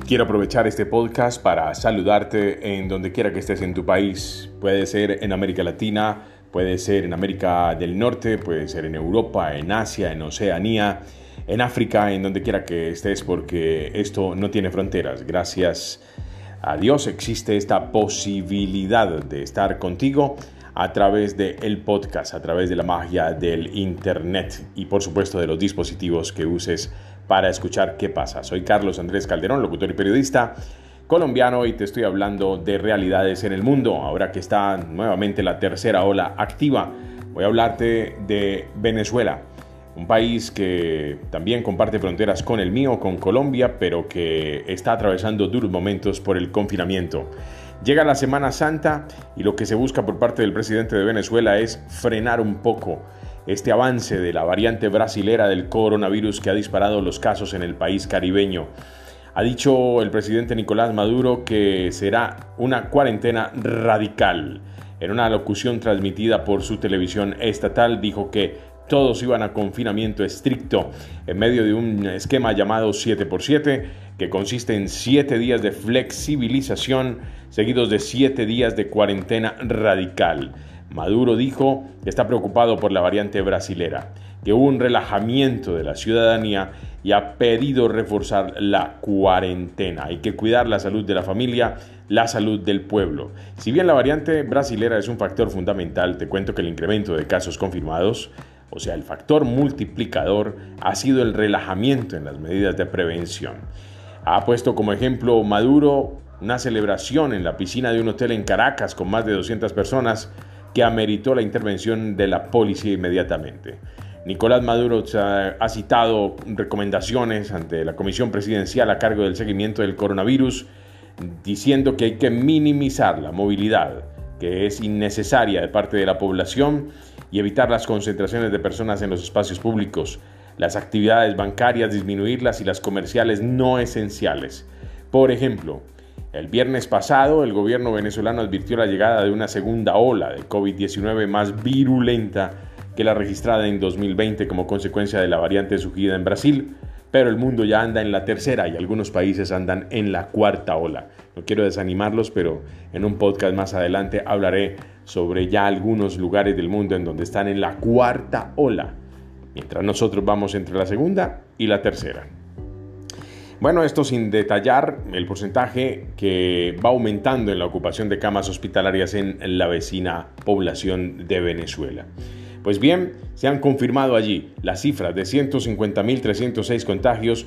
Quiero aprovechar este podcast para saludarte en donde quiera que estés en tu país. Puede ser en América Latina, puede ser en América del Norte, puede ser en Europa, en Asia, en Oceanía, en África, en donde quiera que estés, porque esto no tiene fronteras. Gracias a Dios existe esta posibilidad de estar contigo a través del podcast, a través de la magia del internet y por supuesto de los dispositivos que uses para escuchar qué pasa. Soy Carlos Andrés Calderón, locutor y periodista colombiano, y te estoy hablando de realidades en el mundo. Ahora que está nuevamente la tercera ola activa, voy a hablarte de Venezuela, un país que también comparte fronteras con el mío, con Colombia, pero que está atravesando duros momentos por el confinamiento. Llega la Semana Santa y lo que se busca por parte del presidente de Venezuela es frenar un poco este avance de la variante brasilera del coronavirus que ha disparado los casos en el país caribeño. Ha dicho el presidente Nicolás Maduro que será una cuarentena radical. En una locución transmitida por su televisión estatal dijo que todos iban a confinamiento estricto en medio de un esquema llamado 7x7, que consiste en 7 días de flexibilización seguidos de 7 días de cuarentena radical. Maduro dijo que está preocupado por la variante brasilera, que hubo un relajamiento de la ciudadanía y ha pedido reforzar la cuarentena. Hay que cuidar la salud de la familia, la salud del pueblo. Si bien la variante brasilera es un factor fundamental, te cuento que el incremento de casos confirmados, o sea, el factor multiplicador, ha sido el relajamiento en las medidas de prevención. Ha puesto como ejemplo Maduro una celebración en la piscina de un hotel en Caracas con más de 200 personas que ameritó la intervención de la policía inmediatamente. Nicolás Maduro ha citado recomendaciones ante la Comisión Presidencial a cargo del seguimiento del coronavirus, diciendo que hay que minimizar la movilidad, que es innecesaria de parte de la población, y evitar las concentraciones de personas en los espacios públicos, las actividades bancarias disminuirlas y las comerciales no esenciales. Por ejemplo, el viernes pasado el gobierno venezolano advirtió la llegada de una segunda ola de COVID-19 más virulenta que la registrada en 2020 como consecuencia de la variante surgida en Brasil, pero el mundo ya anda en la tercera y algunos países andan en la cuarta ola. No quiero desanimarlos, pero en un podcast más adelante hablaré sobre ya algunos lugares del mundo en donde están en la cuarta ola, mientras nosotros vamos entre la segunda y la tercera. Bueno, esto sin detallar el porcentaje que va aumentando en la ocupación de camas hospitalarias en la vecina población de Venezuela. Pues bien, se han confirmado allí las cifras de 150.306 contagios,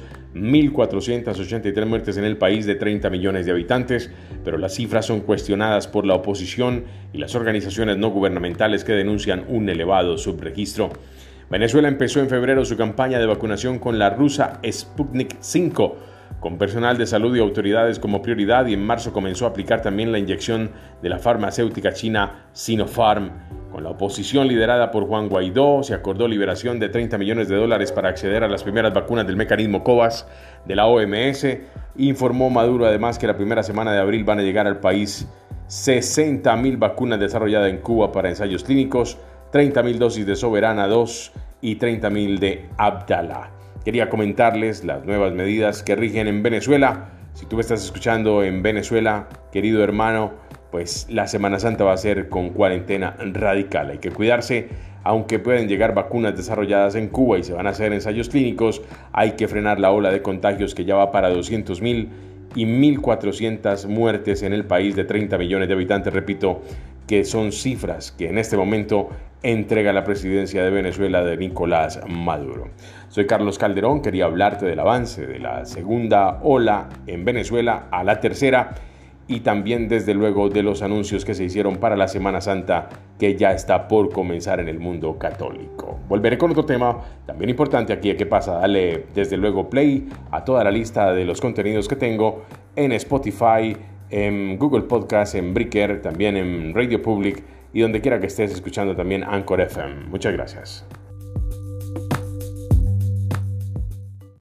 1.483 muertes en el país de 30 millones de habitantes, pero las cifras son cuestionadas por la oposición y las organizaciones no gubernamentales que denuncian un elevado subregistro. Venezuela empezó en febrero su campaña de vacunación con la rusa Sputnik V, con personal de salud y autoridades como prioridad, y en marzo comenzó a aplicar también la inyección de la farmacéutica china Sinopharm. Con la oposición liderada por Juan Guaidó, se acordó liberación de $30 millones para acceder a las primeras vacunas del mecanismo COVAX de la OMS. Informó Maduro además que la primera semana de abril van a llegar al país 60.000 vacunas desarrolladas en Cuba para ensayos clínicos, 30.000 dosis de Soberana 2 y 30.000 de Abdala. Quería comentarles las nuevas medidas que rigen en Venezuela. Si tú me estás escuchando en Venezuela, querido hermano, pues la Semana Santa va a ser con cuarentena radical. Hay que cuidarse, aunque pueden llegar vacunas desarrolladas en Cuba y se van a hacer ensayos clínicos, hay que frenar la ola de contagios que ya va para 200.000 y 1.400 muertes en el país de 30 millones de habitantes. Repito, que son cifras que en este momento entrega la presidencia de Venezuela de Nicolás Maduro. Soy Carlos Calderón, quería hablarte del avance de la segunda ola en Venezuela a la tercera, y también desde luego de los anuncios que se hicieron para la Semana Santa que ya está por comenzar en el mundo católico. Volveré con otro tema también importante aquí. ¿Qué pasa? Dale desde luego play a toda la lista de los contenidos que tengo en Spotify, en Google Podcast, en Breaker, también en Radio Public y donde quiera que estés escuchando también Anchor FM. Muchas gracias.